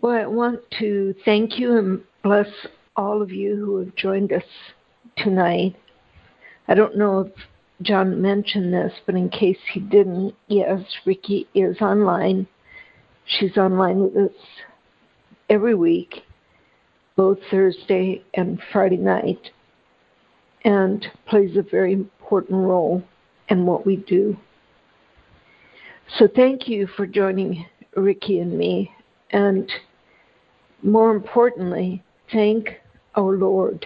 Well, I want to thank you and bless all of you who have joined us tonight. I don't know if John mentioned this, but in case he didn't, yes, Ricky is online. She's online with us every week, both Thursday and Friday night, and plays a very important role in what we do. So thank you for joining Ricky and me, and more importantly, thank our Lord.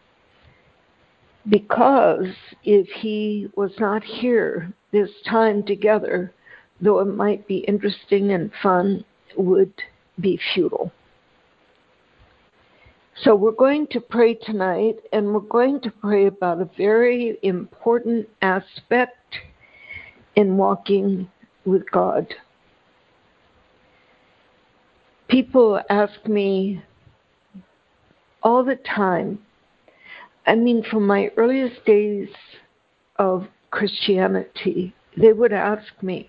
Because if he was not here this time together, though it might be interesting and fun, it would be futile. So we're going to pray tonight, and we're going to pray about a very important aspect in walking with God. People ask me all the time, from my earliest days of Christianity, they would ask me,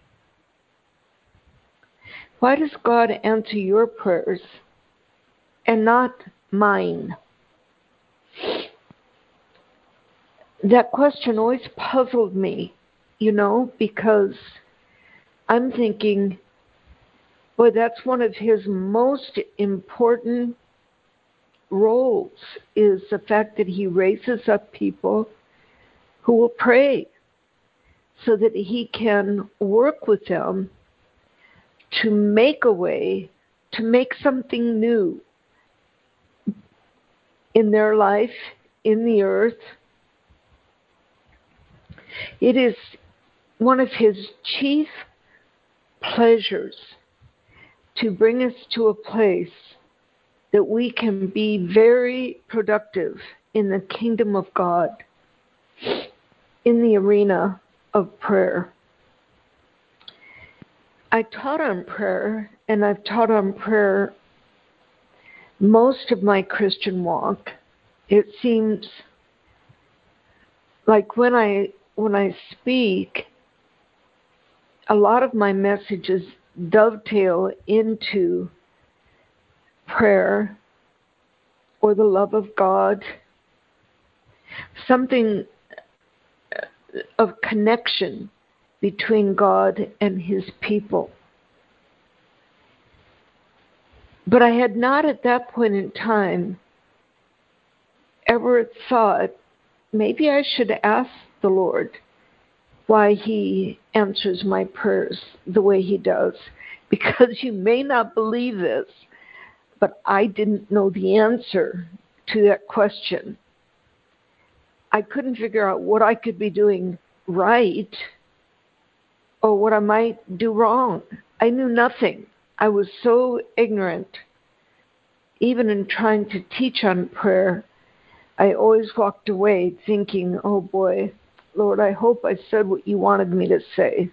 why does God answer your prayers and not mine? That question always puzzled me, because I'm thinking, boy, that's one of his most important roles, is the fact that he raises up people who will pray so that he can work with them to make a way, to make something new in their life, in the earth. It is one of his chief pleasures to bring us to a place that we can be very productive in the kingdom of God, in the arena of prayer. I taught on prayer, and I've taught on prayer most of my Christian walk. It seems like when I speak, a lot of my messages dovetail into prayer or the love of God, something of connection between God and his people. But I had not at that point in time ever thought, maybe I should ask the Lord why he answers my prayers the way he does. Because you may not believe this, but I didn't know the answer to that question. I couldn't figure out what I could be doing right or what I might do wrong. I knew nothing. I was so ignorant. Even in trying to teach on prayer, I always walked away thinking, oh boy, Lord, I hope I said what you wanted me to say.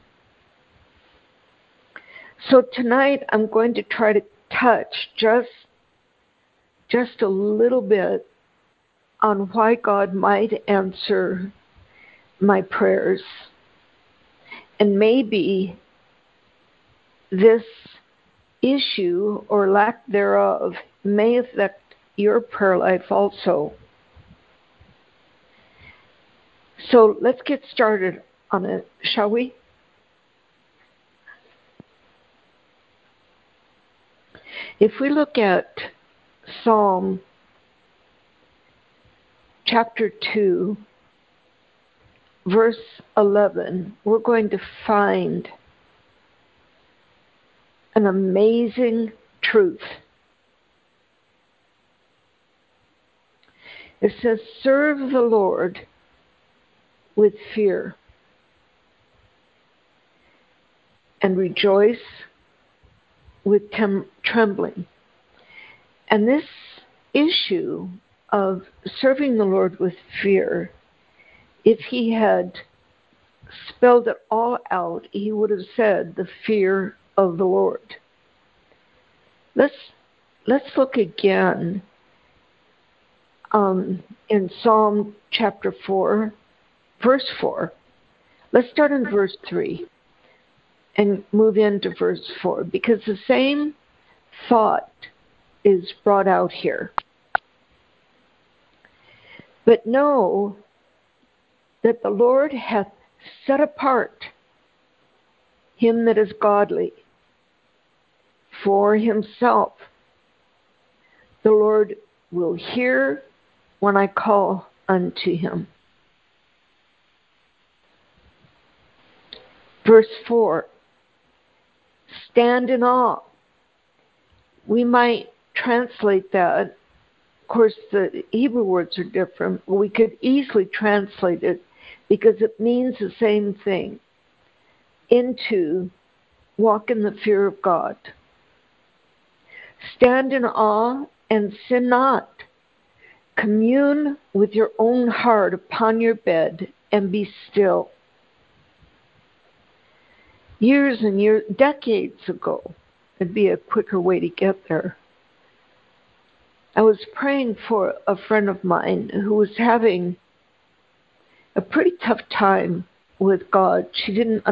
So tonight I'm going to try to touch just a little bit on why God might answer my prayers. And maybe this issue or lack thereof may affect your prayer life also. So let's get started on it, shall we? If we look at Psalm chapter 2, verse 11, we're going to find an amazing truth. It says, serve the Lord with fear and rejoice with trembling. And this issue of serving the Lord with fear, if he had spelled it all out, he would have said the fear of the Lord. Let's look again in Psalm chapter 4, verse 4. Let's start in verse 3 and move into verse 4, because the same thought is brought out here. But know that the Lord hath set apart him that is godly for himself. The Lord will hear when I call unto him. Verse 4, stand in awe. We might translate that. Of course, the Hebrew words are different. We could easily translate it because it means the same thing. Into walk in the fear of God. Stand in awe and sin not. Commune with your own heart upon your bed and be still. Years and years, decades ago, it'd be a quicker way to get there. I was praying for a friend of mine who was having a pretty tough time with God. She didn't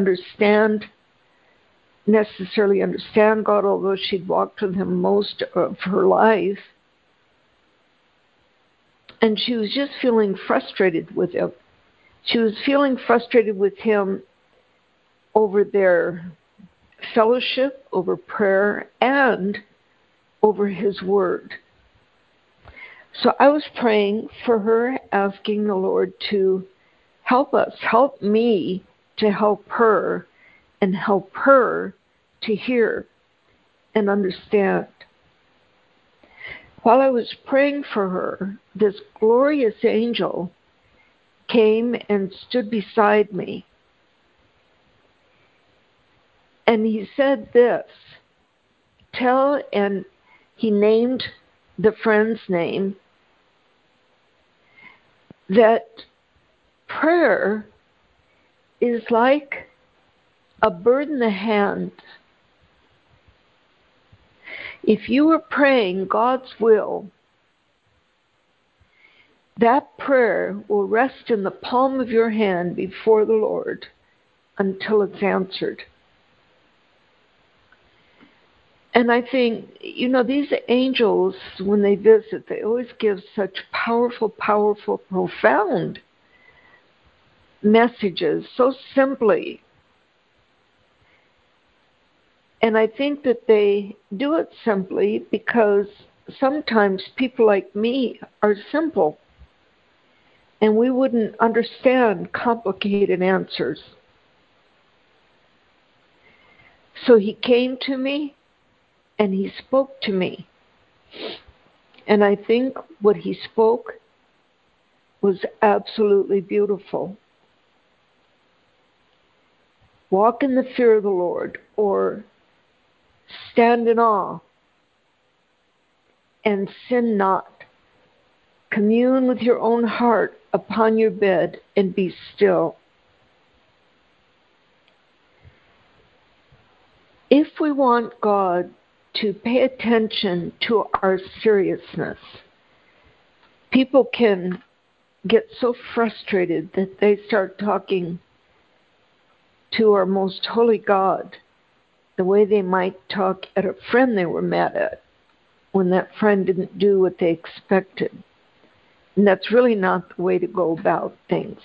necessarily understand God, although she'd walked with him most of her life. And she was just feeling frustrated with him. She was feeling frustrated with him over their fellowship, over prayer, and over his word. So I was praying for her, asking the Lord to help us, help me to help her, and help her to hear and understand. While I was praying for her, this glorious angel came and stood beside me. And he said this, and he named the friend's name, that prayer is like a bird in the hand. If you are praying God's will, that prayer will rest in the palm of your hand before the Lord until it's answered. And I think, these angels, when they visit, they always give such powerful, profound messages so simply. And I think that they do it simply because sometimes people like me are simple and we wouldn't understand complicated answers. So he came to me and he spoke to me. And I think what he spoke was absolutely beautiful. Walk in the fear of the Lord, or stand in awe and sin not. Commune with your own heart upon your bed and be still. If we want God to pay attention to our seriousness, people can get so frustrated that they start talking to our most holy God the way they might talk at a friend they were mad at when that friend didn't do what they expected. And that's really not the way to go about things.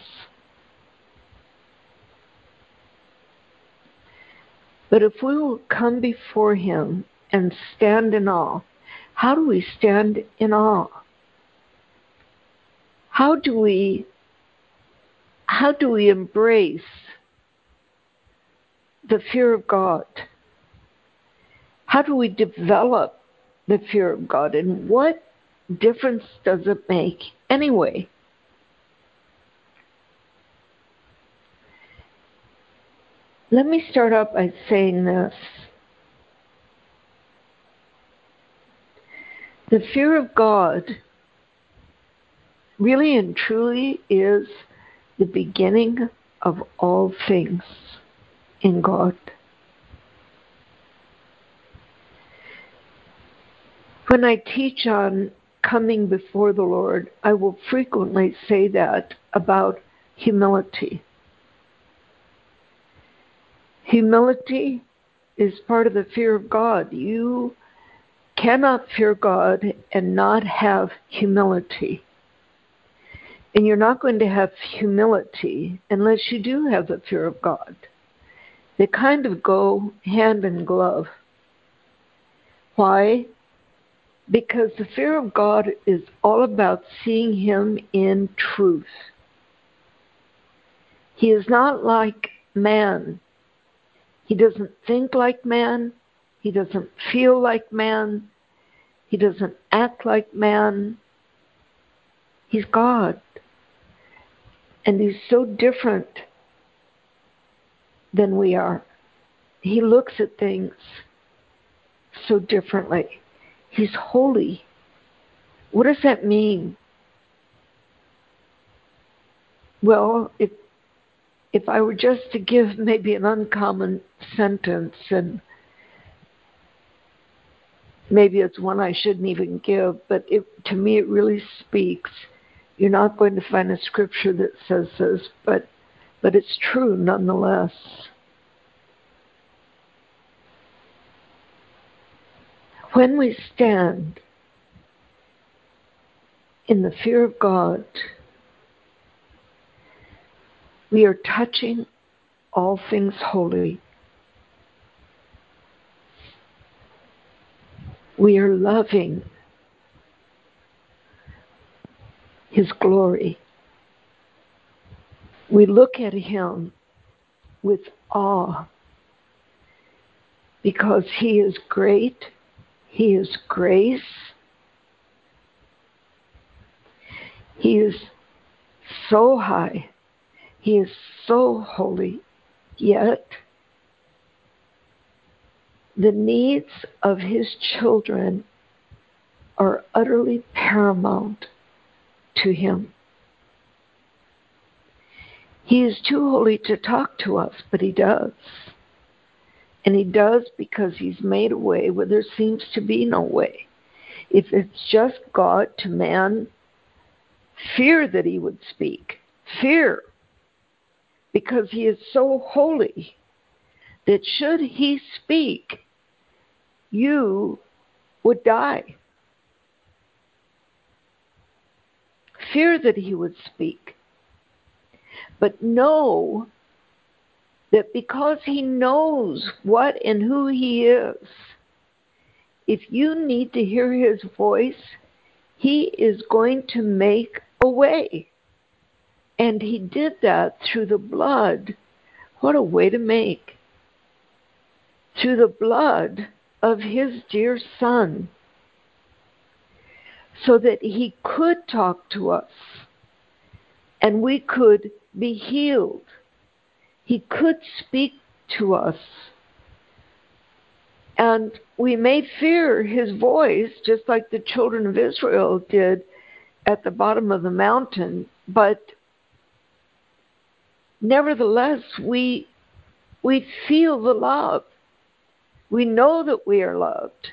But if we will come before him and stand in awe, how do we stand in awe? How do we embrace the fear of God? How do we develop the fear of God? And what difference does it make anyway? Let me start out by saying this. The fear of God really and truly is the beginning of all things in God. When I teach on coming before the Lord, I will frequently say that about humility. Humility is part of the fear of God. You cannot fear God and not have humility. And you're not going to have humility unless you do have the fear of God. They kind of go hand in glove. Why? Because the fear of God is all about seeing Him in truth. He is not like man. He doesn't think like man. He doesn't feel like man. He doesn't act like man. He's God. And He's so different than we are. He looks at things so differently. He's holy. What does that mean? Well, if I were just to give maybe an uncommon sentence, and maybe it's one I shouldn't even give, but to me it really speaks. You're not going to find a scripture that says this, but it's true nonetheless. When we stand in the fear of God, we are touching all things holy. We are loving His glory. We look at Him with awe because He is great, He is grace, He is so high, He is so holy, yet the needs of His children are utterly paramount to Him. He is too holy to talk to us, but He does. And He does because He's made a way where there seems to be no way. If it's just God to man, fear that He would speak. Fear. Because He is so holy that should He speak, you would die. Fear that He would speak. But know that because He knows what and who He is, if you need to hear His voice, He is going to make a way. And He did that through the blood. What a way to make. Through the blood of His dear Son, so that He could talk to us and we could be healed. He could speak to us. And we may fear His voice, just like the children of Israel did at the bottom of the mountain, but nevertheless, we feel the love. We know that we are loved.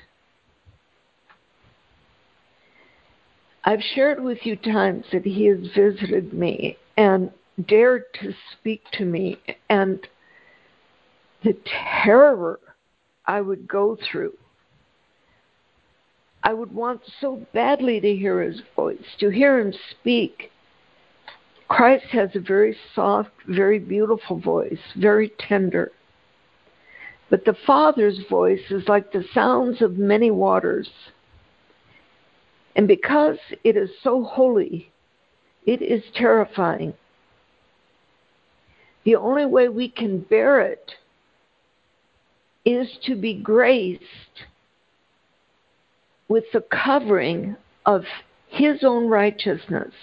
I've shared with you times that He has visited me and dared to speak to me, and the terror I would go through. I would want so badly to hear His voice, to hear Him speak. Christ has a very soft, very beautiful voice, very tender. But the Father's voice is like the sounds of many waters. And because it is so holy, it is terrifying. The only way we can bear it is to be graced with the covering of His own righteousness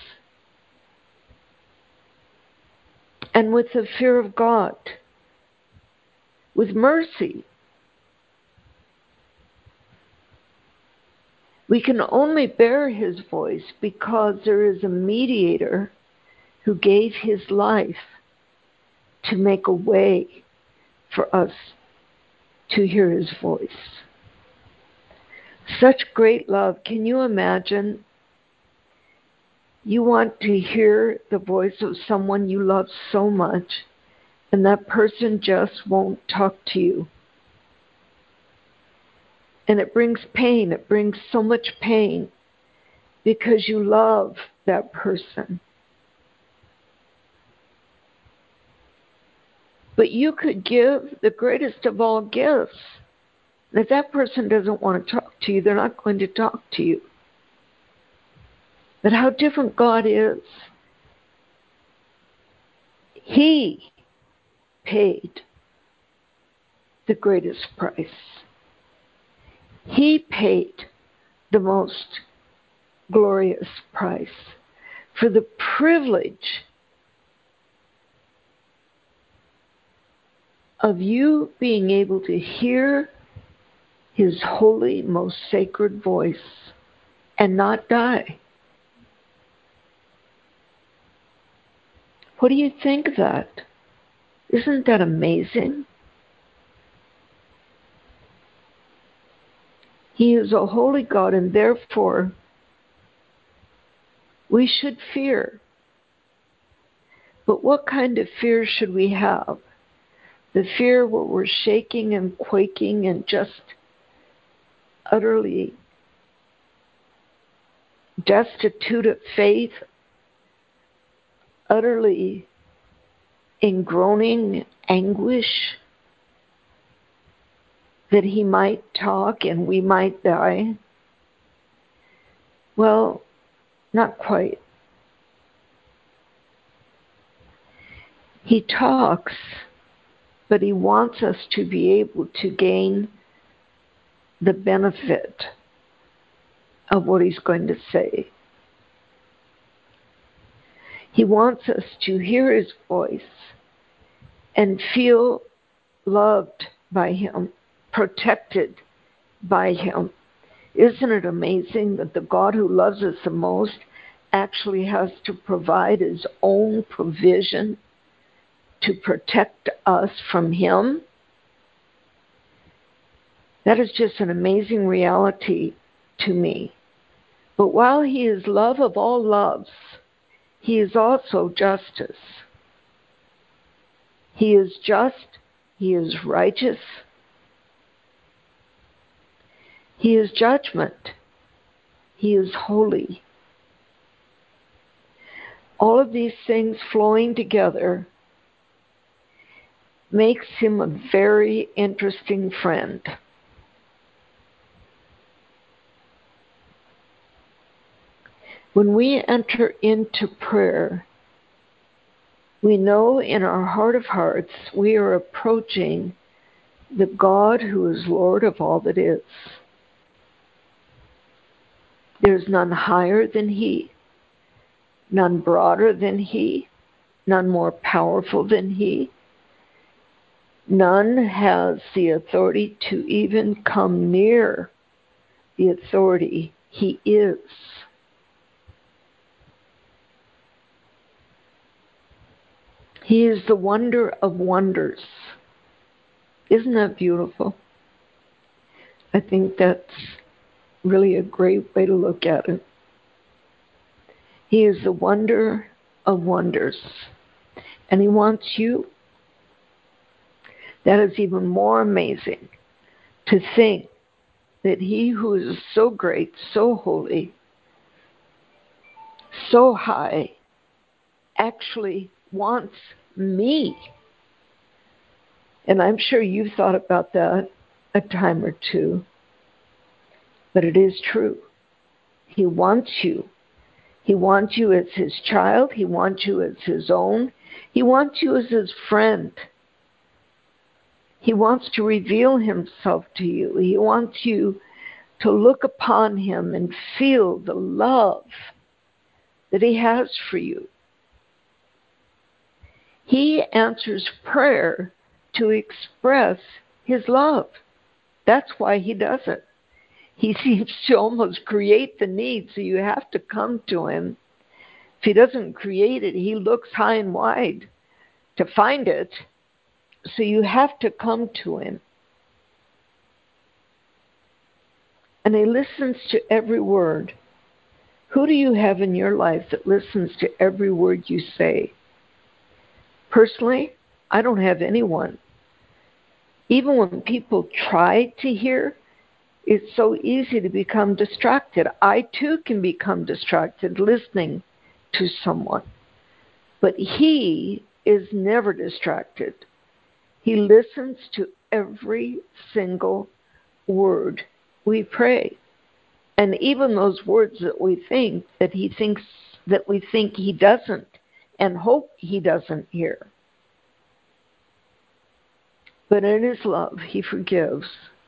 and with the fear of God, with mercy. We can only bear His voice because there is a mediator who gave His life to make a way for us to hear His voice. Such great love. Can you imagine? You want to hear the voice of someone you love so much, and that person just won't talk to you. And it brings pain. It brings so much pain because you love that person. But you could give the greatest of all gifts. And if that person doesn't want to talk to you, they're not going to talk to you. But how different God is. He paid the greatest price. He paid the most glorious price for the privilege of you being able to hear His holy, most sacred voice and not die. What do you think of that? Isn't that amazing? He is a holy God, and therefore we should fear. But what kind of fear should we have? The fear where we're shaking and quaking and just utterly destitute of faith, utterly in groaning anguish that He might talk and we might die? Well, not quite. He talks, but He wants us to be able to gain the benefit of what He's going to say. He wants us to hear His voice and feel loved by Him, protected by Him. Isn't it amazing that the God who loves us the most actually has to provide His own provision to protect us from Him? That is just an amazing reality to me. But while He is love of all loves, He is also justice. He is just, He is righteous, He is judgment, He is holy. All of these things flowing together makes Him a very interesting friend. When we enter into prayer, we know in our heart of hearts we are approaching the God who is Lord of all that is. There's none higher than He, none broader than He, none more powerful than He. None has the authority to even come near the authority He is. He is the wonder of wonders. Isn't that beautiful? I think that's really a great way to look at it. He is the wonder of wonders. And He wants you. That is even more amazing, to think that He who is so great, so holy, so high, actually wants me. And I'm sure you've thought about that a time or two. But it is true. He wants you. He wants you as His child. He wants you as His own. He wants you as His friend. He wants to reveal Himself to you. He wants you to look upon Him and feel the love that He has for you. He answers prayer to express His love. That's why He does it. He seems to almost create the need, so you have to come to Him. If He doesn't create it, He looks high and wide to find it, so you have to come to Him. And He listens to every word. Who do you have in your life that listens to every word you say? Personally, I don't have anyone. Even when people try to hear, It's so easy to become distracted. I too can become distracted listening to someone. But he is never distracted. He listens to every single word we pray. And even those words that we think that he thinks that we think he doesn't and hope he doesn't hear. But in his love, he forgives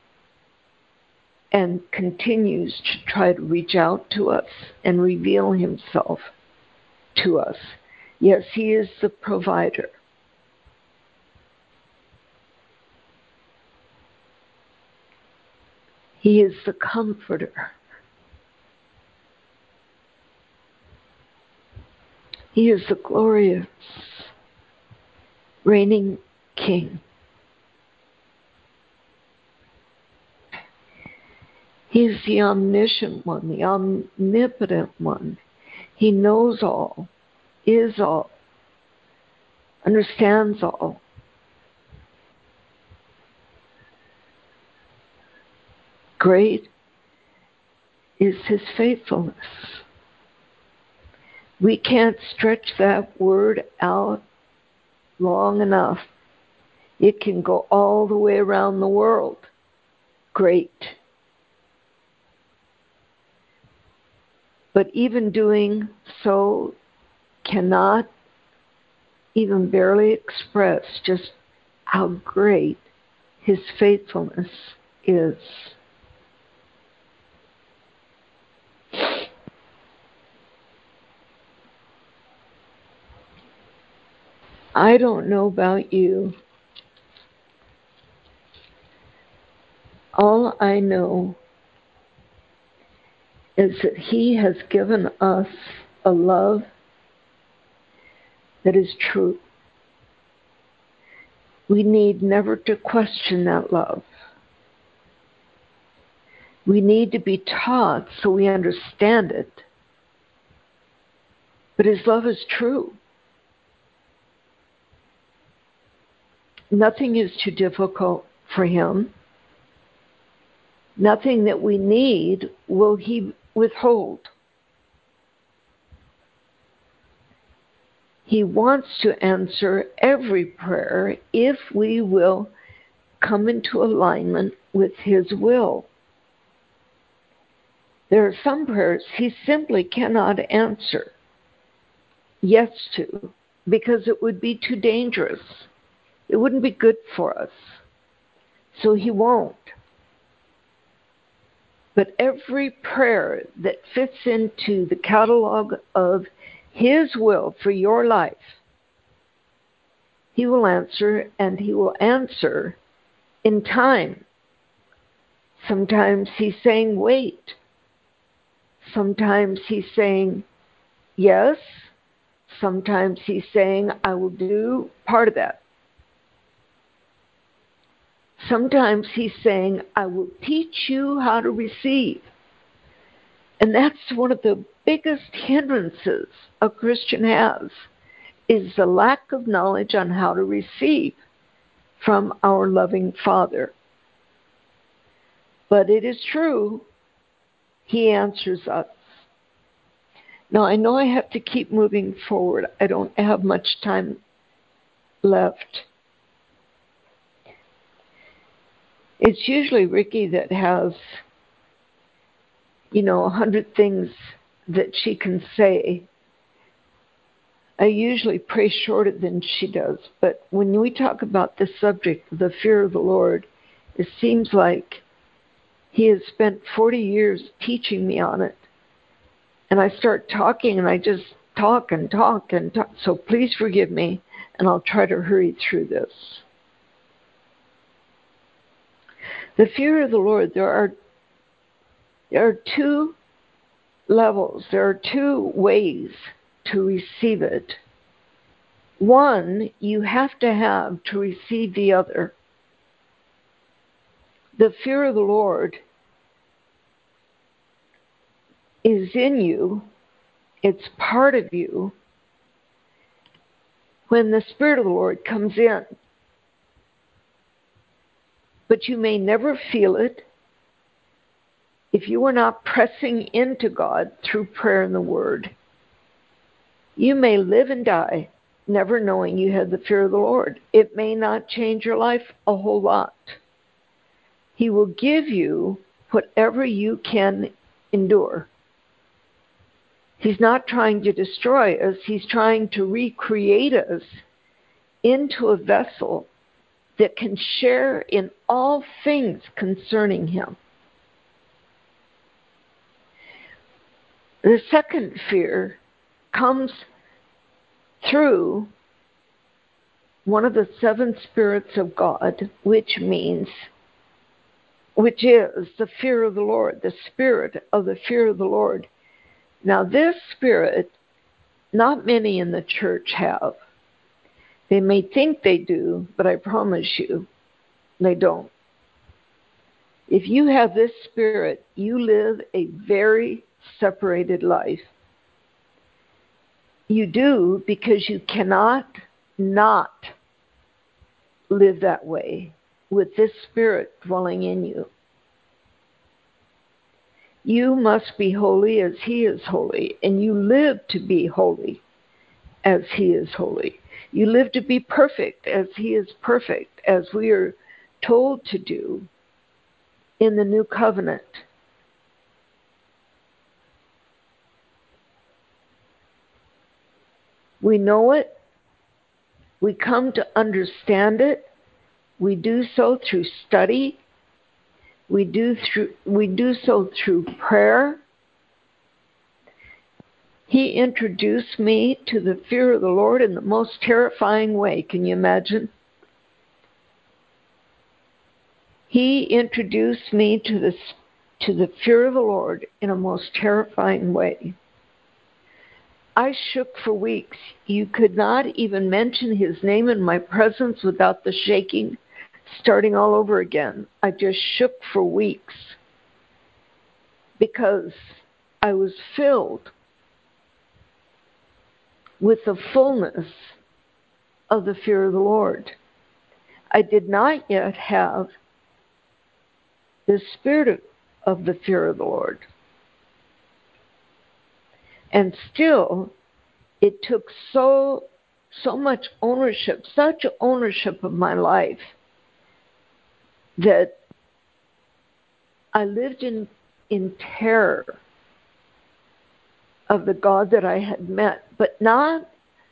and continues to try to reach out to us and reveal himself to us. Yes, he is the provider. He is the comforter. He is the glorious reigning King. He is the omniscient one, the omnipotent one. He knows all, is all, understands all. Great is his faithfulness. We can't stretch that word out long enough. It can go all the way around the world. Great. But even doing so cannot even barely express just how great his faithfulness is. I don't know about you. All I know is that he has given us a love that is true. We need never to question that love. We need to be taught so we understand it. But his love is true. Nothing is too difficult for him. Nothing that we need will he withhold. He wants to answer every prayer if we will come into alignment with his will. There are some prayers he simply cannot answer yes to because it would be too dangerous. It wouldn't be good for us. So he won't. But every prayer that fits into the catalog of his will for your life, he will answer, and he will answer in time. Sometimes he's saying, wait. Sometimes he's saying, yes. Sometimes he's saying, I will do part of that. Sometimes he's saying, I will teach you how to receive. And that's one of the biggest hindrances a Christian has, is the lack of knowledge on how to receive from our loving Father. But it is true, he answers us. Now, I know I have to keep moving forward. I don't have much time left. It's usually Ricky that has, 100 things that she can say. I usually pray shorter than she does. But when we talk about this subject, the fear of the Lord, it seems like he has spent 40 years teaching me on it. And I start talking and I just talk and talk and talk. So please forgive me, and I'll try to hurry through this. The fear of the Lord, there are two levels. There are two ways to receive it. One, you have to have to receive the other. The fear of the Lord is in you. It's part of you when the Spirit of the Lord comes in. But you may never feel it. if you are not pressing into God through prayer and the Word, you may live and die never knowing you had the fear of the Lord. It may not change your life a whole lot. He will give you whatever you can endure. He's not trying to destroy us. He's trying to recreate us into a vessel that can share in all things concerning Him. The second fear comes through one of the seven spirits of God, which is the fear of the Lord, the spirit of the fear of the Lord. Now this spirit, not many in the church have. They may think they do, but I promise you, they don't. If you have this spirit, you live a very separated life. You do because you cannot not live that way with this spirit dwelling in you. You must be holy as He is holy, and you live to be holy as He is holy. You live to be perfect as He is perfect, as we are told to do in the new covenant. We know it. We come to understand it. We do so through study. We do so through prayer. He introduced me to the fear of the Lord in the most terrifying way. Can you imagine? He introduced me to the fear of the Lord in a most terrifying way. I shook for weeks. You could not even mention His name in my presence without the shaking, starting all over again. I just shook for weeks because I was filled with the fullness of the fear of the Lord. I did not yet have the spirit of the fear of the Lord. And still, it took so much ownership, such ownership of my life, that I lived in terror of the God that I had met, but not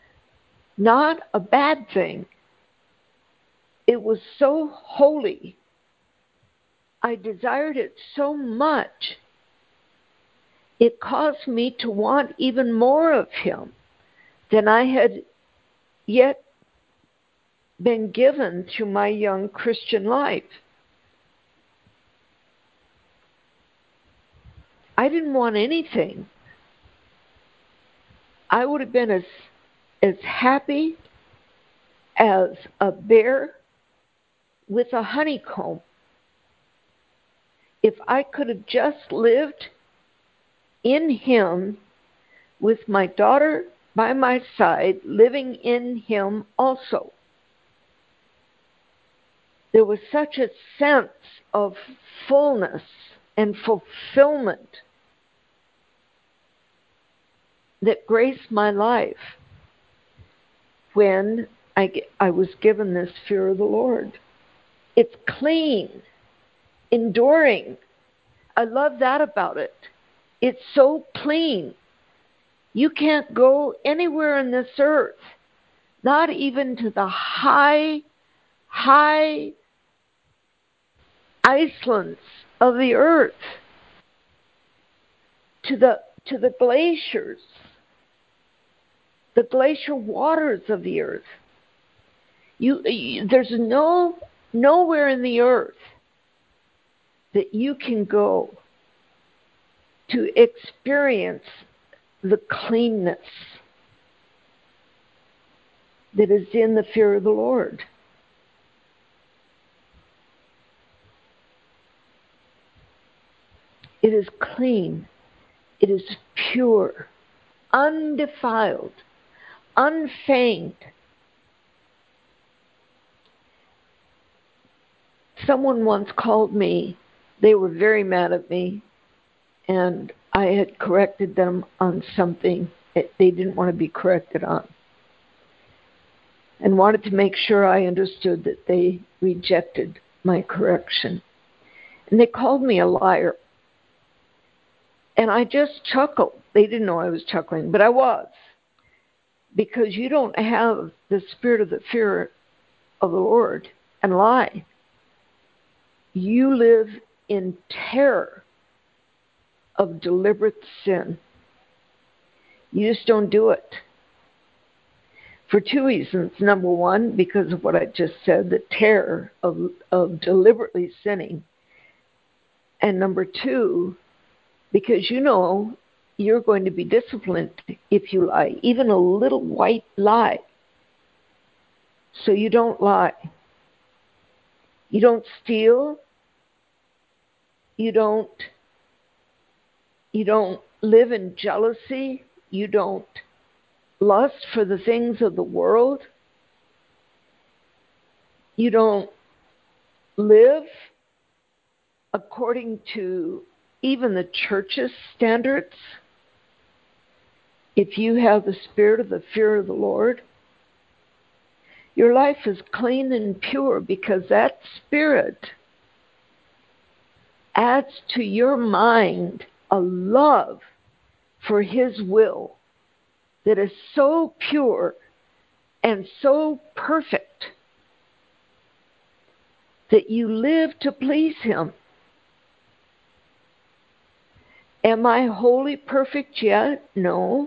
a bad thing. It was so holy. I desired it so much. It caused me to want even more of Him than I had yet been given through my young Christian life. I didn't want anything. I would have been as happy as a bear with a honeycomb if I could have just lived in Him with my daughter by my side, living in Him also. There was such a sense of fullness and fulfillment that graced my life when I was given this fear of the Lord. It's clean, enduring. I love that about it. It's so clean. You can't go anywhere on this earth, not even to the high Icelands of the earth, to the glaciers, the glacial waters of the earth. There's nowhere in the earth that you can go to experience the cleanness that is in the fear of the Lord. It is clean. It is pure, undefiled, unfeigned. Someone once called me, they were very mad at me, and I had corrected them on something that they didn't want to be corrected on, and wanted to make sure I understood that they rejected my correction. And they called me a liar. And I just chuckled. They didn't know I was chuckling, but I was. Because you don't have the spirit of the fear of the Lord and lie. You live in terror of deliberate sin. You just don't do it. For two reasons. Number one, because of what I just said, the terror of deliberately sinning. And number two, because you know you're going to be disciplined if you lie, even a little white lie. So you don't lie. You don't steal. You don't live in jealousy. You don't lust for the things of the world. You don't live according to even the church's standards. If you have the spirit of the fear of the Lord, your life is clean and pure, because that spirit adds to your mind a love for His will that is so pure and so perfect that you live to please Him. Am I wholly perfect yet? No.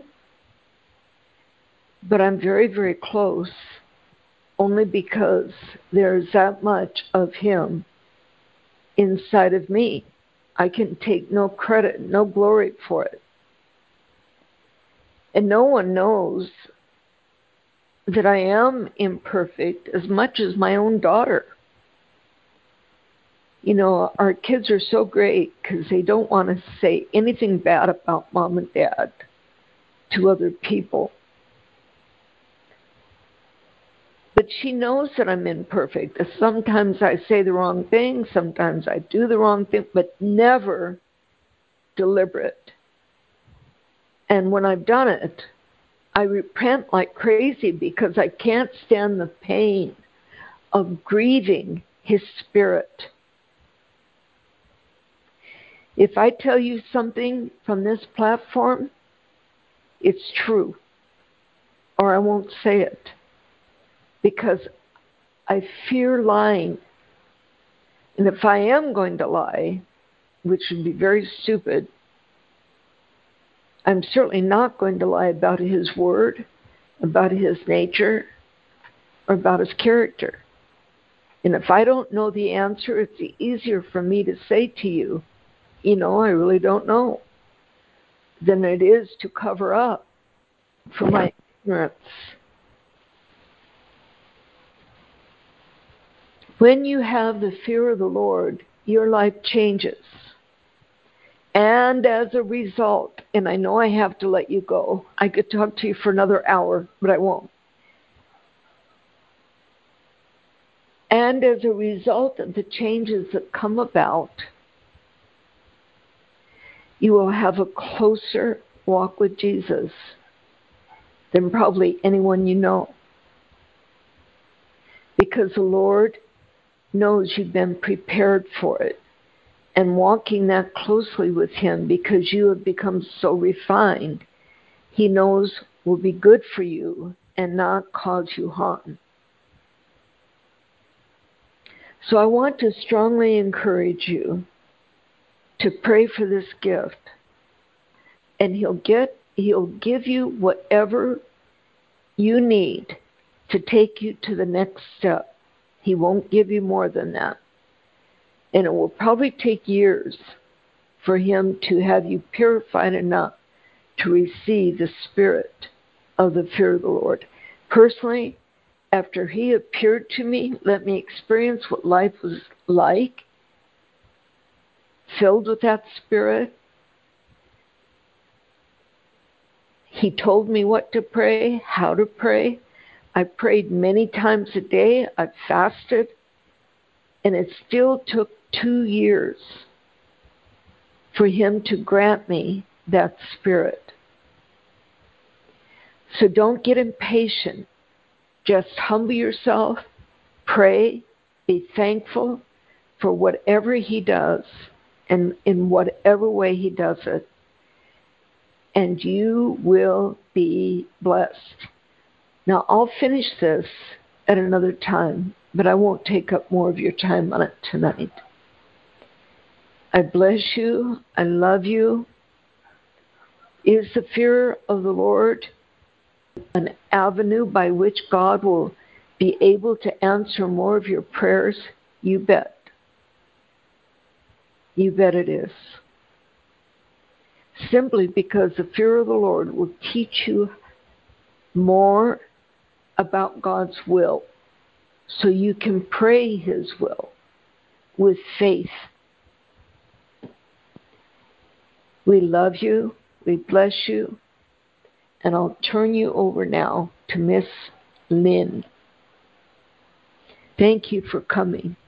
But I'm very, very close, only because there's that much of Him inside of me. I can take no credit, no glory for it. And no one knows that I am imperfect as much as my own daughter. You know, our kids are so great because they don't want to say anything bad about mom and dad to other people. But she knows that I'm imperfect. Sometimes I say the wrong thing, sometimes I do the wrong thing, but never deliberate. And when I've done it, I repent like crazy, because I can't stand the pain of grieving His Spirit. If I tell you something from this platform, it's true, or I won't say it, because I fear lying. And if I am going to lie, which would be very stupid, I'm certainly not going to lie about His word, about His nature, or about His character. And if I don't know the answer, it's easier for me to say to you, you know, I really don't know, than it is to cover up for my ignorance. When you have the fear of the Lord, your life changes. And as a result, and I know I have to let you go. I could talk to you for another hour, but I won't. And as a result of the changes that come about, you will have a closer walk with Jesus than probably anyone you know. Because the Lord knows you've been prepared for it. And walking that closely with Him, because you have become so refined, He knows will be good for you and not cause you harm. So I want to strongly encourage you to pray for this gift. And He'll give you whatever you need to take you to the next step. He won't give you more than that. And it will probably take years for Him to have you purified enough to receive the spirit of the fear of the Lord. Personally, after He appeared to me, let me experience what life was like, filled with that spirit. He told me what to pray, how to pray. I prayed many times a day. I fasted. And it still took 2 years for Him to grant me that spirit. So don't get impatient. Just humble yourself, pray, be thankful for whatever He does and in whatever way He does it. And you will be blessed. Now, I'll finish this at another time, but I won't take up more of your time on it tonight. I bless you. I love you. Is the fear of the Lord an avenue by which God will be able to answer more of your prayers? You bet. You bet it is. Simply because the fear of the Lord will teach you more about God's will, so you can pray His will with faith. We love you. We bless you. And I'll turn you over now to Miss Lynn. Thank you for coming.